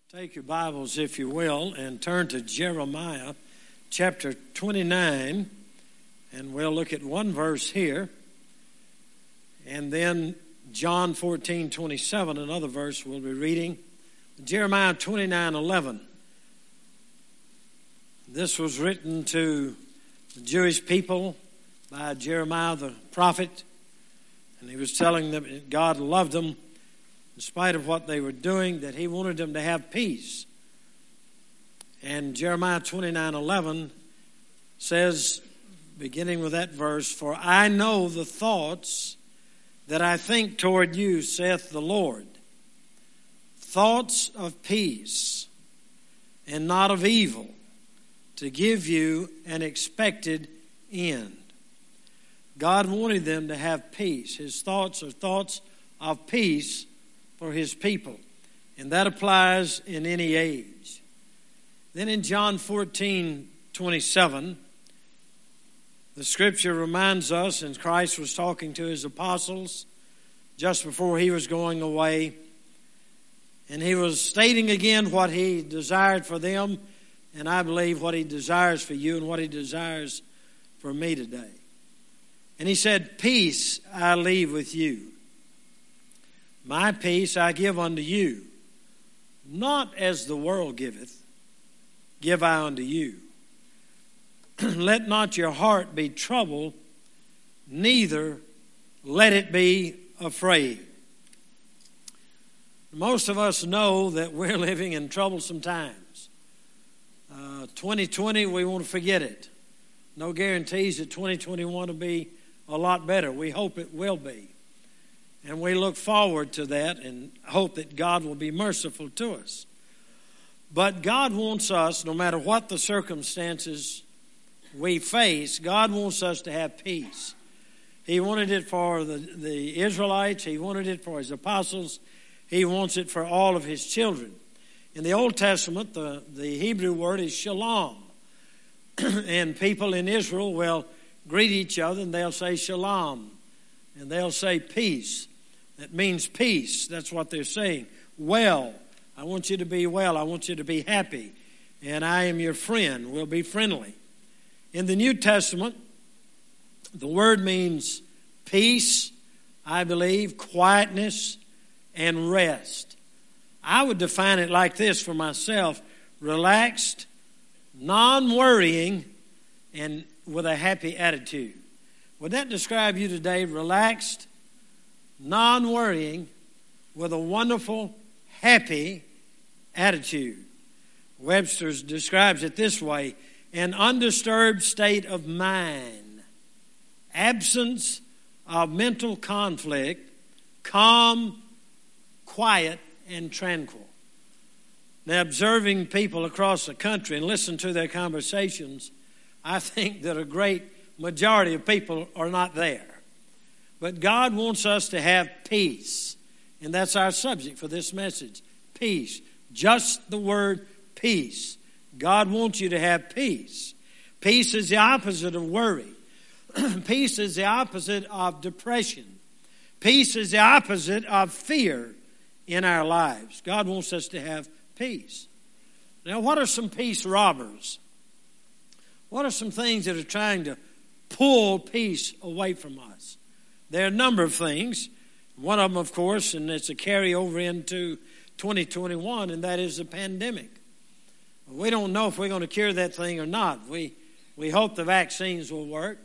Take your Bibles, if you will, and turn to Jeremiah chapter 29, and we'll look at one verse here, and then John 14:27, another verse we'll be reading. Jeremiah 29:11. This was written to the Jewish people by Jeremiah the prophet, and he was telling them that God loved them in spite of what they were doing, that he wanted them to have peace. And Jeremiah 29:11 says, beginning with that verse, "For I know the thoughts that I think toward you, saith the Lord, thoughts of peace and not of evil, to give you an expected end." God wanted them to have peace. His thoughts are thoughts of peace for his people. And that applies in any age. Then in John 14:27, the scripture reminds us, and Christ was talking to his apostles just before he was going away, and he was stating again what he desired for them, and I believe what he desires for you and what he desires for me today. And he said, "Peace I leave with you. My peace I give unto you. Not as the world giveth, give I unto you. Let not your heart be troubled, neither let it be afraid." Most of us know that we're living in troublesome times. 2020, we won't forget it. No guarantees that 2021 will be a lot better. We hope it will be. And we look forward to that and hope that God will be merciful to us. But God wants us, no matter what the circumstances we face, God wants us to have peace. He wanted it for the Israelites. He wanted it for his apostles. He wants it for all of his children. In the Old Testament, the Hebrew word is shalom. And people in Israel will greet each other and they'll say shalom. And they'll say peace. That means peace. That's what they're saying. Well, I want you to be well. I want you to be happy. And I am your friend. We'll be friendly. In the New Testament, the word means peace, I believe, quietness, and rest. I would define it like this for myself: relaxed, non-worrying, and with a happy attitude. Would that describe you today? Relaxed, non-worrying, with a wonderful, happy attitude. Webster describes it this way: an undisturbed state of mind, absence of mental conflict, calm, quiet, and tranquil. Now, observing people across the country and listen to their conversations, I think that a great majority of people are not there. But God wants us to have peace. And that's our subject for this message. Peace. Just the word peace. God wants you to have peace. Peace is the opposite of worry. Peace is the opposite of depression. Peace is the opposite of fear in our lives. God wants us to have peace. Now, what are some peace robbers? What are some things that are trying to pull peace away from us? There are a number of things. One of them, of course, and it's a carryover into 2021, and that is the pandemic. We don't know if we're going to cure that thing or not. We hope the vaccines will work.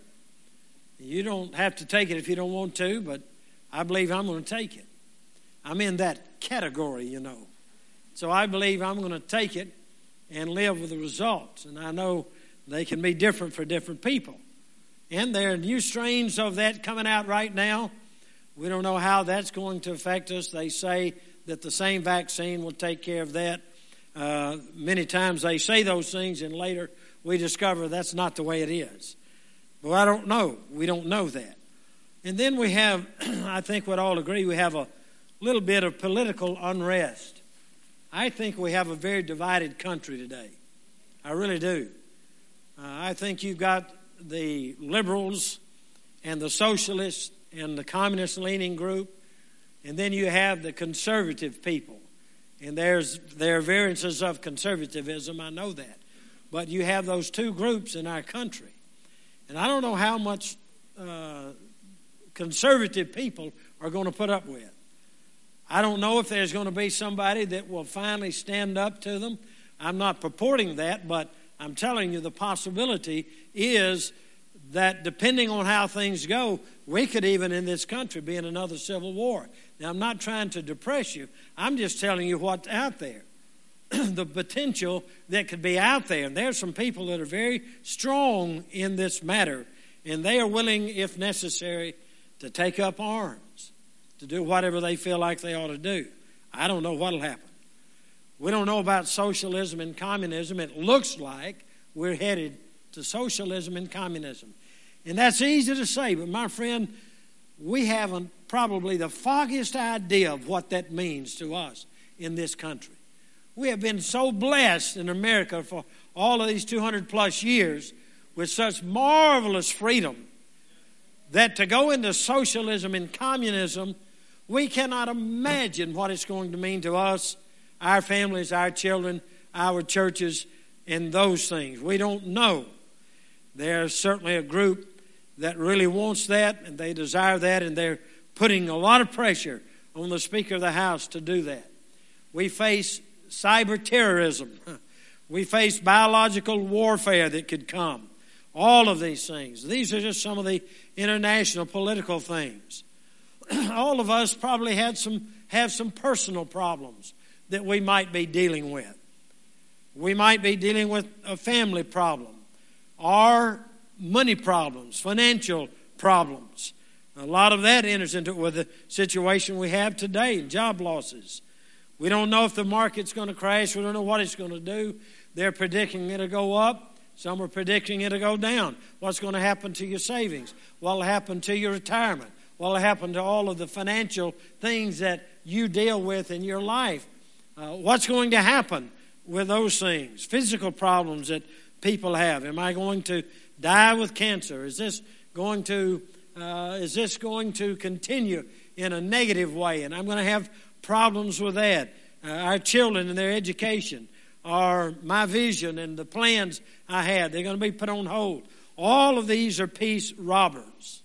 You don't have to take it if you don't want to, but I believe I'm going to take it. I'm in that category, you know. So I believe I'm going to take it and live with the results. And I know they can be different for different people. And there are new strains of that coming out right now. We don't know how that's going to affect us. They say that the same vaccine will take care of that. Many times they say those things, and later we discover that's not the way it is. But I don't know. We don't know that. And then we have, I think we'd all agree, we have a little bit of political unrest. I think we have a very divided country today. I really do. I think you've got the liberals and the socialists and the communist-leaning group, and then you have the conservative people. And there are variances of conservatism, I know that. But you have those two groups in our country. And I don't know how much conservative people are going to put up with. I don't know if there's going to be somebody that will finally stand up to them. I'm not purporting that, but I'm telling you the possibility is that depending on how things go, we could even in this country be in another civil war. Now, I'm not trying to depress you. I'm just telling you what's out there, the potential that could be out there. And there's some people that are very strong in this matter, and they are willing, if necessary, to take up arms, to do whatever they feel like they ought to do. I don't know what will happen. We don't know about socialism and communism. It looks like we're headed to socialism and communism. And that's easy to say, but my friend, we haven't probably the foggiest idea of what that means to us in this country. We have been so blessed in America for all of these 200 plus years with such marvelous freedom that to go into socialism and communism, we cannot imagine what it's going to mean to us, our families, our children, our churches, and those things. We don't know. There's certainly a group that really wants that, and they desire that, and they're putting a lot of pressure on the Speaker of the House to do that. We face cyber terrorism. We face biological warfare that could come. All of these things. These are just some of the international political things. All of us probably have some personal problems that we might be dealing with. We might be dealing with a family problem or money problems, financial problems. A lot of that enters into it with the situation we have today, job losses. We don't know if the market's going to crash. We don't know what it's going to do. They're predicting it'll go up. Some are predicting it'll go down. What's going to happen to your savings? What will happen to your retirement? What will happen to all of the financial things that you deal with in your life? What's going to happen with those things? Physical problems that people have. Am I going to die with cancer? Is this going to continue in a negative way? And I'm going to have problems with that. Our children and their education, or my vision and the plans I had, they're going to be put on hold. All of these are peace robbers.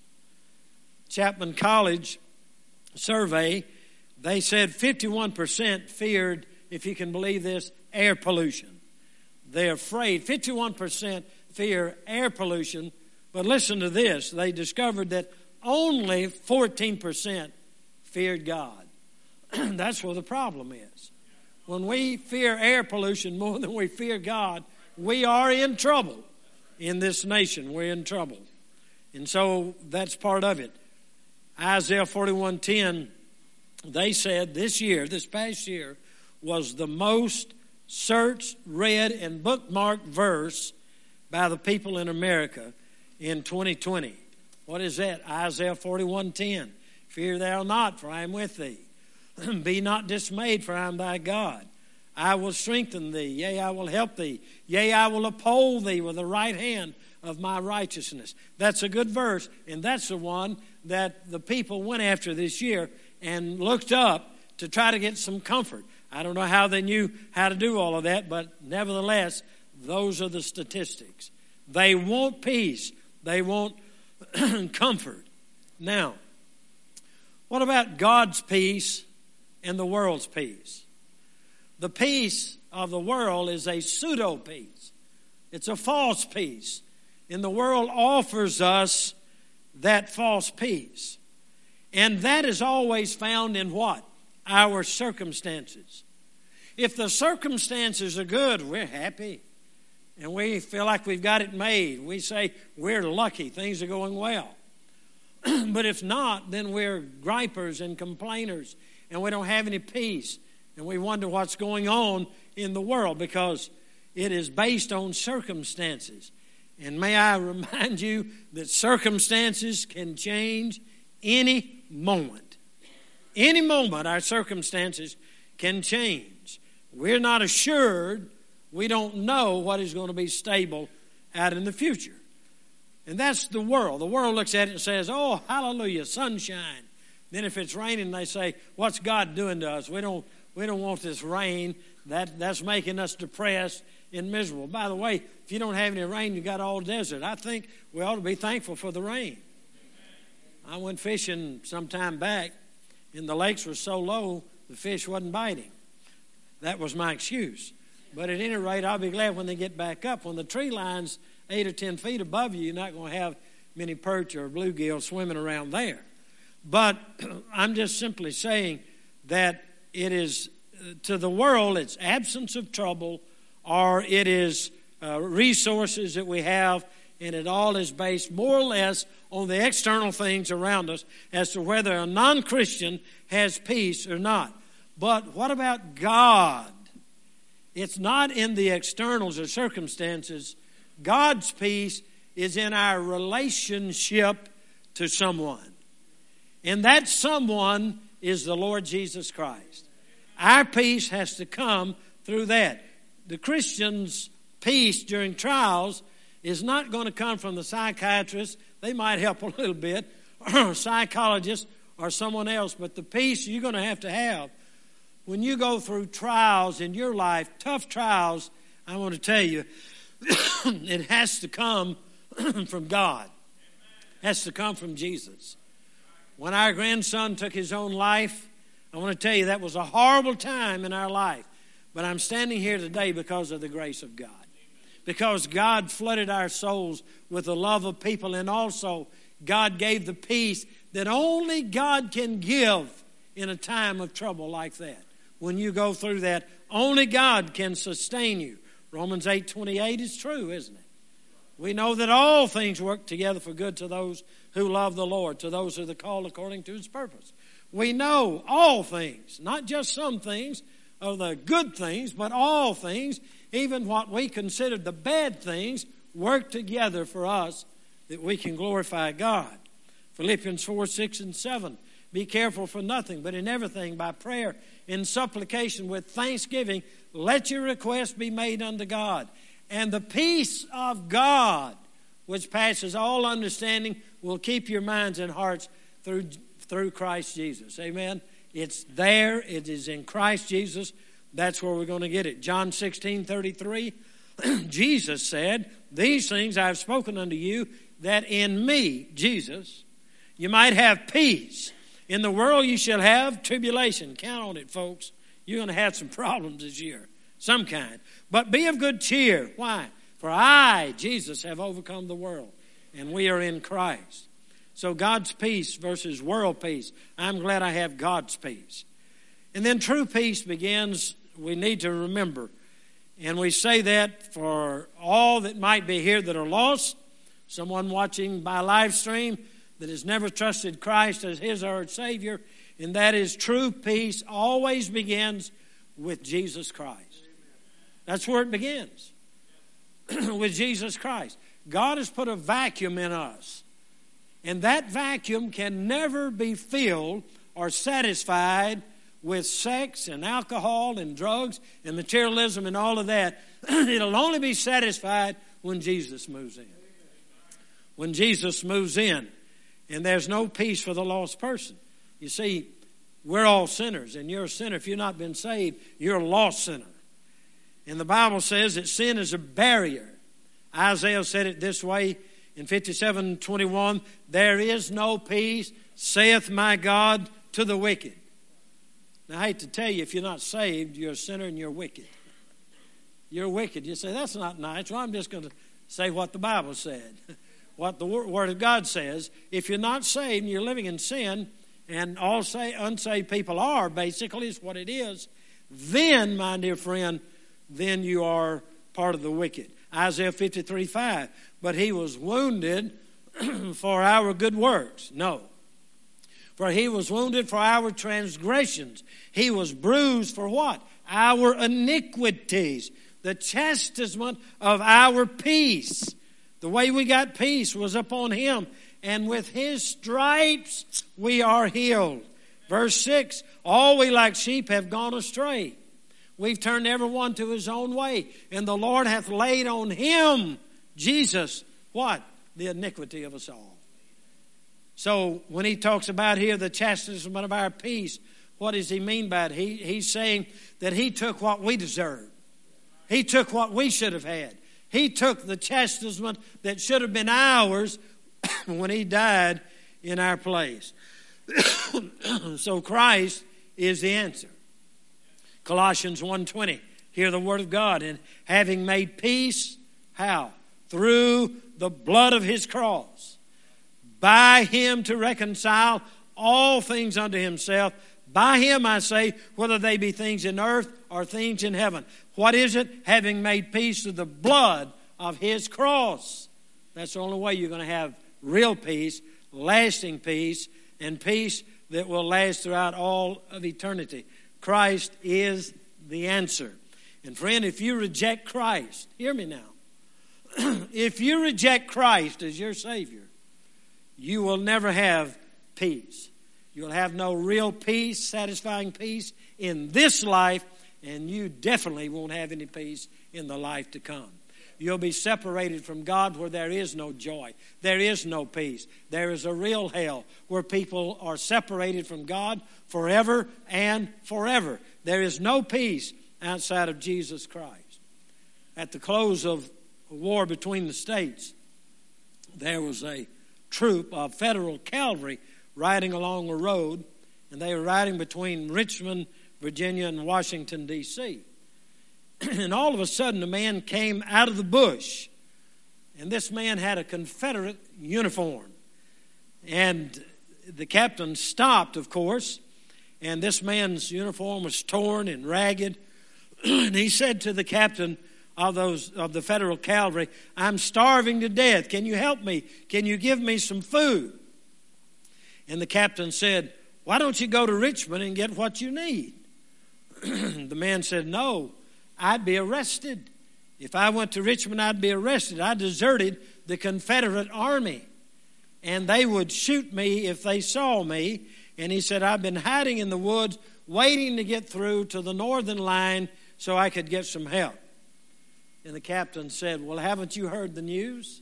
Chapman College survey, they said 51% feared, if you can believe this, air pollution. They're afraid. 51% fear air pollution. But listen to this. They discovered that only 14% feared God. That's where the problem is. When we fear air pollution more than we fear God, we are in trouble. In this nation, we're in trouble. And so that's part of it. Isaiah 41:10, they said this past year, was the most searched, read, and bookmarked verse by the people in America in 2020. What is that? Isaiah 41:10. Fear thou not, for I am with thee. Be not dismayed, for I am thy God. I will strengthen thee, yea, I will help thee. Yea, I will uphold thee with the right hand of my righteousness. That's a good verse, and that's the one that the people went after this year and looked up to try to get some comfort. I don't know how they knew how to do all of that, but nevertheless, those are the statistics. They want peace. They want comfort. Now, what about God's peace and the world's peace? The peace of the world is a pseudo-peace. It's a false peace. And the world offers us that false peace. And that is always found in what? Our circumstances. If the circumstances are good, we're happy. And we feel like we've got it made. We say we're lucky. Things are going well. But if not, then we're gripers and complainers. And we don't have any peace. And we wonder what's going on in the world because it is based on circumstances. And may I remind you that circumstances can change any moment. Any moment our circumstances can change. We're not assured. We don't know what is going to be stable out in the future. And that's the world. The world looks at it and says, oh, hallelujah, sunshine. Then if it's raining, they say, what's God doing to us? We don't We don't want this rain. That's making us depressed and miserable. By the way, if you don't have any rain, you got all desert. I think we ought to be thankful for the rain. I went fishing some time back, and the lakes were so low, the fish wasn't biting. That was my excuse. But at any rate, I'll be glad when they get back up. When the tree line's 8 or 10 feet above you, you're not going to have many perch or bluegill swimming around there. But I'm just simply saying that it is, to the world, it's absence of trouble, or it is resources that we have, and it all is based more or less on the external things around us as to whether a non-Christian has peace or not. But what about God? It's not in the externals or circumstances. God's peace is in our relationship to someone. And that someone is the Lord Jesus Christ. Our peace has to come through that. The Christian's peace during trials is not going to come from the psychiatrist. They might help a little bit, or a psychologist, or someone else. But the peace you're going to have when you go through trials in your life, tough trials, I want to tell you, it has to come from God. It has to come from Jesus. When our grandson took his own life, I want to tell you that was a horrible time in our life. But I'm standing here today because of the grace of God. Because God flooded our souls with the love of people, and also God gave the peace that only God can give in a time of trouble like that. When you go through that, only God can sustain you. Romans 8:28 is true, isn't it? We know that all things work together for good to those who love the Lord, to those who are called according to His purpose. We know all things, not just some things of the good things, but all things, even what we consider the bad things, work together for us that we can glorify God. Philippians 4:6 and 7. Be careful for nothing, but in everything by prayer, in supplication with thanksgiving, let your requests be made unto God. And the peace of God, which passes all understanding, will keep your minds and hearts through Christ Jesus. Amen? It's there. It is in Christ Jesus. That's where we're going to get it. John 16:33, Jesus said, these things I have spoken unto you, that in me, Jesus, you might have peace. In the world you shall have tribulation. Count on it, folks. You're going to have some problems this year, some kind. But be of good cheer. Why? For I, Jesus, have overcome the world, and we are in Christ. So God's peace versus world peace. I'm glad I have God's peace. And then true peace begins, we need to remember. And we say that for all that might be here that are lost, someone watching by live stream that has never trusted Christ as his or her Savior, and that is true peace always begins with Jesus Christ. That's where it begins, with Jesus Christ. God has put a vacuum in us, and that vacuum can never be filled or satisfied with sex and alcohol and drugs and materialism and all of that. It'll only be satisfied when Jesus moves in. When Jesus moves in. And there's no peace for the lost person. You see, we're all sinners, and you're a sinner. If you've not been saved, you're a lost sinner. And the Bible says that sin is a barrier. Isaiah said it this way in 57:21, there is no peace, saith my God, to the wicked. Now, I hate to tell you, if you're not saved, you're a sinner and you're wicked. You're wicked. You say, that's not nice. Well, I'm just going to say what the Bible said. What the Word of God says. If you're not saved and you're living in sin, and all unsaved people are, basically, is what it is, then, my dear friend, then you are part of the wicked. Isaiah 53:5. But he was wounded for our good works. No. For he was wounded for our transgressions. He was bruised for what? Our iniquities. The chastisement of our peace. The way we got peace was upon him. And with his stripes we are healed. Verse 6, all we like sheep have gone astray. We've turned everyone to his own way. And the Lord hath laid on him, Jesus, what? The iniquity of us all. So when he talks about here the chastisement of our peace What does he mean by it? He's saying that he took what we deserved. He took what we should have had. He took the chastisement that should have been ours when he died in our place. So Christ is the answer. Colossians 1:20, hear the word of God. And having made peace, how? Through the blood of his cross. By him to reconcile all things unto himself. By him, I say, whether they be things in earth or things in heaven. What is it? Having made peace through the blood of his cross. That's the only way you're going to have real peace, lasting peace, and peace that will last throughout all of eternity. Christ is the answer. And friend, if you reject Christ, hear me now. If you reject Christ as your Savior, you will never have peace. You'll have no real peace, satisfying peace in this life, and you definitely won't have any peace in the life to come. You'll be separated from God where there is no joy. There is no peace. There is a real hell where people are separated from God forever and forever. There is no peace outside of Jesus Christ. At the close of a war between the states, there was a troop of federal cavalry riding along a road, and they were riding between Richmond, Virginia, and Washington, D.C. And all of a sudden, a man came out of the bush, and this man had a Confederate uniform. And the captain stopped, of course, and this man's uniform was torn and ragged. And he said to the captain of the federal cavalry, "I'm starving to death. Can you help me? Can you give me some food?" And the captain said, "Why don't you go to Richmond and get what you need?" The man said, "No, I'd be arrested. If I went to Richmond, I'd be arrested. I deserted the Confederate Army, and they would shoot me if they saw me." And he said, "I've been hiding in the woods, waiting to get through to the northern line so I could get some help." And the captain said, "Well, haven't you heard the news?"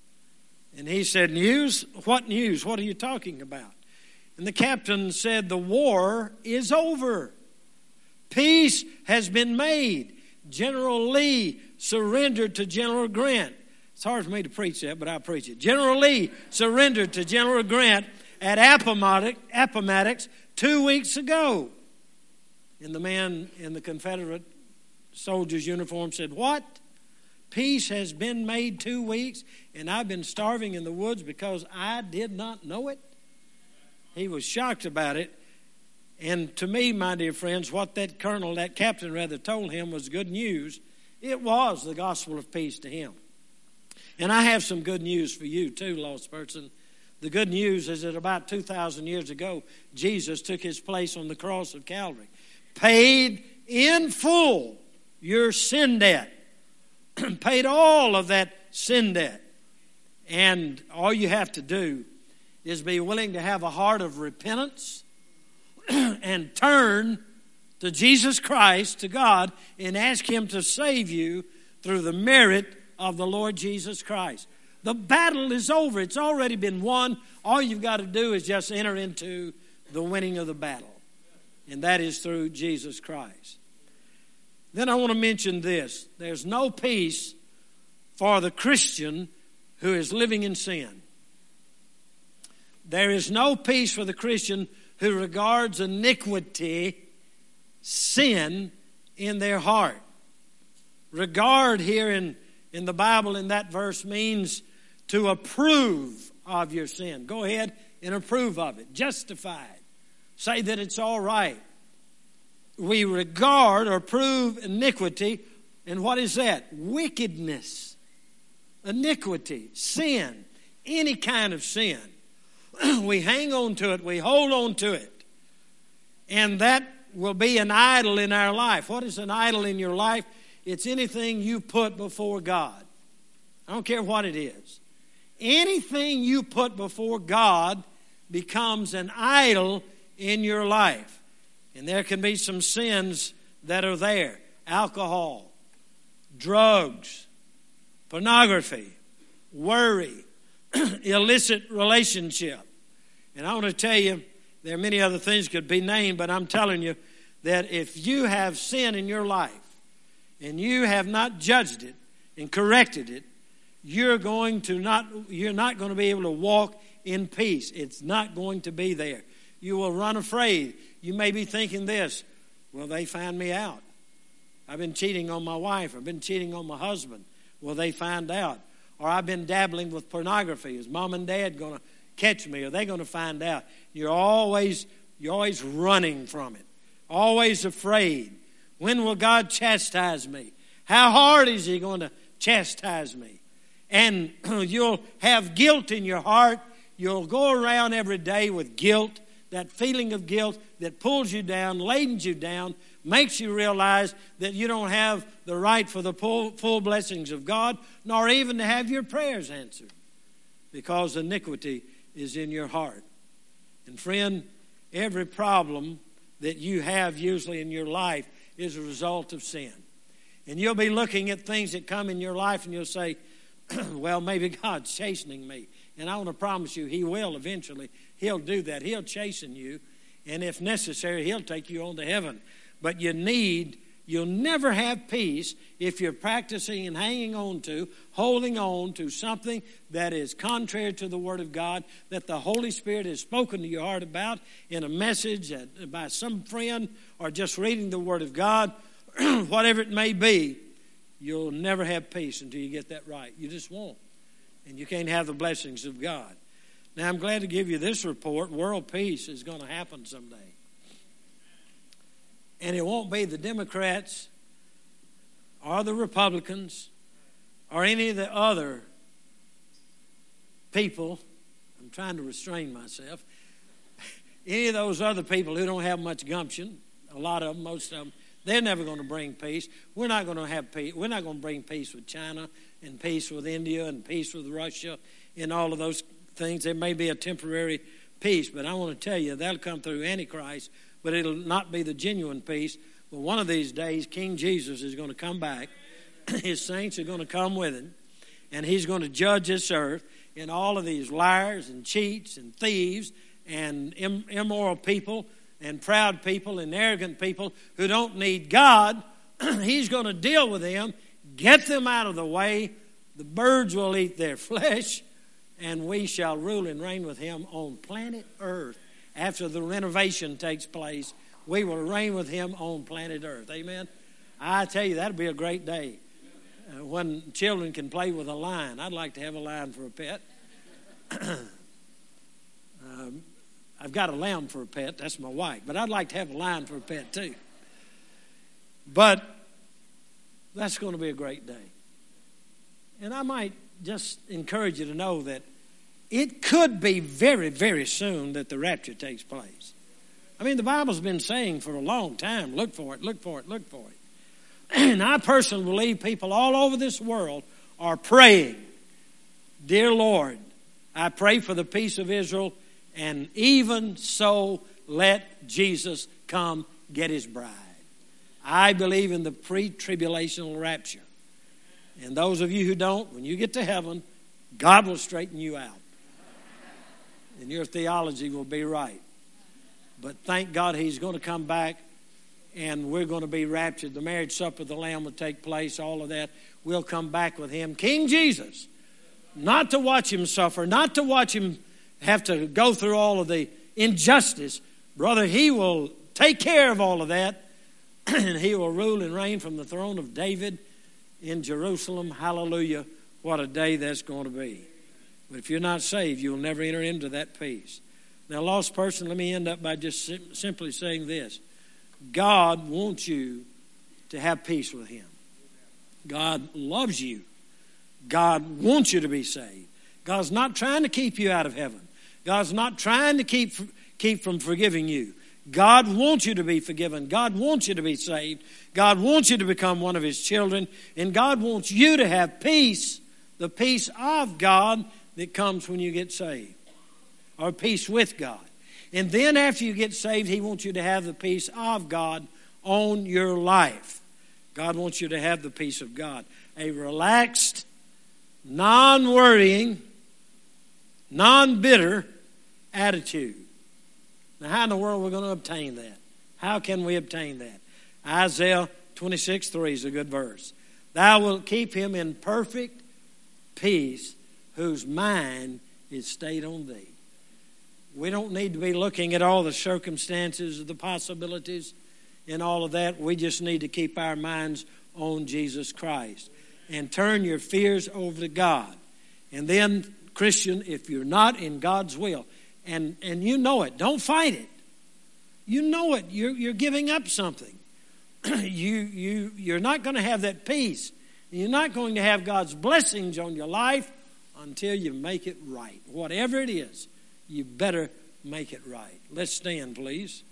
And he said, "News? What news? What are you talking about?" And the captain said, "The war is over. Peace has been made. General Lee surrendered to General Grant." It's hard for me to preach that, but I'll preach it. General Lee surrendered to General Grant at Appomattox 2 weeks ago. And the man in the Confederate soldier's uniform said, "What? Peace has been made 2 weeks, and I've been starving in the woods because I did not know it?" He was shocked about it. And to me, my dear friends, what that captain told him was good news. It was the gospel of peace to him. And I have some good news for you too, lost person. The good news is that about 2,000 years ago, Jesus took his place on the cross of Calvary, paid in full your sin debt, paid all of that sin debt. And all you have to do is be willing to have a heart of repentance and turn to Jesus Christ, to God, and ask him to save you through the merit of the Lord Jesus Christ. The battle is over. It's already been won. All you've got to do is just enter into the winning of the battle. And that is through Jesus Christ. Then I want to mention this. There's no peace for the Christian who is living in sin. There is no peace for the Christian who regards iniquity, sin, in their heart. Regard here in the Bible in that verse means to approve of your sin. Go ahead and approve of it. Justify it. Say that it's all right. We regard or approve iniquity. And what is that? Wickedness. Iniquity. Sin. Any kind of sin. We hang on to it. We hold on to it. And that will be an idol in our life. What is an idol in your life? It's anything you put before God. I don't care what it is. Anything you put before God becomes an idol in your life. And there can be some sins that are there. Alcohol, drugs, pornography, worry, illicit relationship. And I want to tell you, There are many other things could be named, but I'm telling you that if you have sin in your life and you have not judged it and corrected it, you're not going to be able to walk in peace. It's not going to be there. You will run afraid. You may be thinking this, will they find me out? I've been cheating on my wife. I've been cheating on my husband. Will they find out? Or I've been dabbling with pornography. Is mom and dad going to catch me? Are they going to find out? You're always running from it. Always afraid. When will God chastise me? How hard is He going to chastise me? And you'll have guilt in your heart. You'll go around every day with guilt, that feeling of guilt that pulls you down, ladens you down, makes you realize that you don't have the right for the full blessings of God, nor even to have your prayers answered, because iniquity is in your heart. And friend, every problem that you have usually in your life is a result of sin. And you'll be looking at things that come in your life and you'll say, well, maybe God's chastening me. And I want to promise you, He will eventually. He'll do that. He'll chasten you. And if necessary, He'll take you on to heaven. But you'll never have peace if you're practicing and holding on to something that is contrary to the Word of God, that the Holy Spirit has spoken to your heart about in a message by some friend or just reading the Word of God, whatever it may be. You'll never have peace until you get that right. You just won't. And you can't have the blessings of God. Now, I'm glad to give you this report. World peace is going to happen someday. And it won't be the Democrats or the Republicans or any of the other people. I'm trying to restrain myself. Any of those other people who don't have much gumption, a lot of them, most of them, they're never going to bring peace. We're not going to have peace. We're not going to bring peace with China and peace with India and peace with Russia and all of those things. There may be a temporary peace, but I want to tell you that'll come through Antichrist, but it'll not be the genuine peace. But one of these days, King Jesus is going to come back. His saints are going to come with Him, and He's going to judge this earth. And all of these liars and cheats and thieves and immoral people and proud people and arrogant people who don't need God, He's going to deal with them, get them out of the way. The birds will eat their flesh, and we shall rule and reign with Him on planet Earth. After the renovation takes place, we will reign with Him on planet Earth. Amen? I tell you, that'll be a great day when children can play with a lion. I'd like to have a lion for a pet. I've got a lamb for a pet. That's my wife. But I'd like to have a lion for a pet too. But that's going to be a great day. And I might just encourage you to know that it could be very, very soon that the rapture takes place. I mean, the Bible's been saying for a long time, look for it, look for it, look for it. And I personally believe people all over this world are praying, dear Lord, I pray for the peace of Israel, and even so, let Jesus come get His bride. I believe in the pre-tribulational rapture. And those of you who don't, when you get to heaven, God will straighten you out. And your theology will be right. But thank God He's going to come back, and we're going to be raptured. The marriage supper of the Lamb will take place, all of that. We'll come back with Him. King Jesus, not to watch Him suffer, not to watch Him have to go through all of the injustice. Brother, He will take care of all of that, and He will rule and reign from the throne of David in Jerusalem. Hallelujah. What a day that's going to be. But if you're not saved, you'll never enter into that peace. Now, lost person, let me end up by just simply saying this. God wants you to have peace with Him. God loves you. God wants you to be saved. God's not trying to keep you out of heaven. God's not trying to keep from forgiving you. God wants you to be forgiven. God wants you to be saved. God wants you to become one of His children. And God wants you to have peace, the peace of God that comes when you get saved, or peace with God. And then after you get saved, He wants you to have the peace of God on your life. God wants you to have the peace of God. A relaxed, non-worrying, non-bitter attitude. Now, how in the world are we going to obtain that? How can we obtain that? Isaiah 26:3 is a good verse. Thou wilt keep him in perfect peace whose mind is stayed on thee. We don't need to be looking at all the circumstances, the possibilities, and all of that. We just need to keep our minds on Jesus Christ. And turn your fears over to God. And then, Christian, if you're not in God's will, and you know it, don't fight it. You know it. You're giving up something. You're not going to have that peace. You're not going to have God's blessings on your life until you make it right. Whatever it is, you better make it right. Let's stand, please.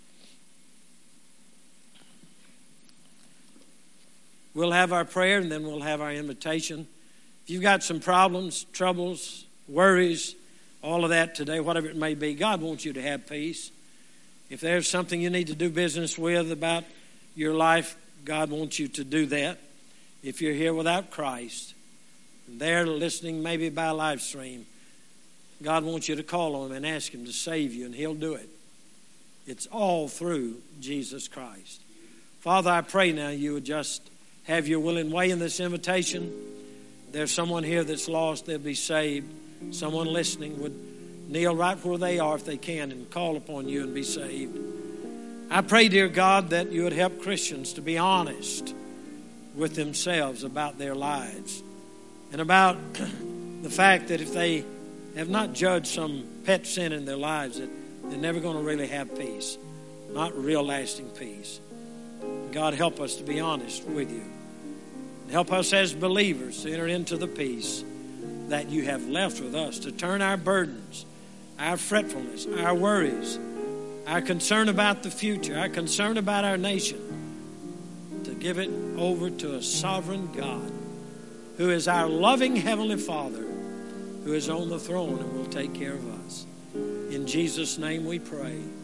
We'll have our prayer and then we'll have our invitation. If you've got some problems, troubles, worries, all of that today, whatever it may be, God wants you to have peace. If there's something you need to do business with about your life, God wants you to do that. If you're here without Christ, and they're listening maybe by live stream, God wants you to call on Him and ask Him to save you, and He'll do it. It's all through Jesus Christ. Father, I pray now you would just have your will and way in this invitation. There's someone here that's lost, they'll be saved. Someone listening would kneel right where they are if they can and call upon you and be saved. I pray, dear God, that you would help Christians to be honest with themselves about their lives and about the fact that if they have not judged some pet sin in their lives, that they're never going to really have peace, not real lasting peace. God, help us to be honest with you. Help us as believers to enter into the peace that you have left with us, to turn our burdens, our fretfulness, our worries, our concern about the future, our concern about our nation, to give it over to a sovereign God who is our loving Heavenly Father, who is on the throne and will take care of us. In Jesus' name we pray.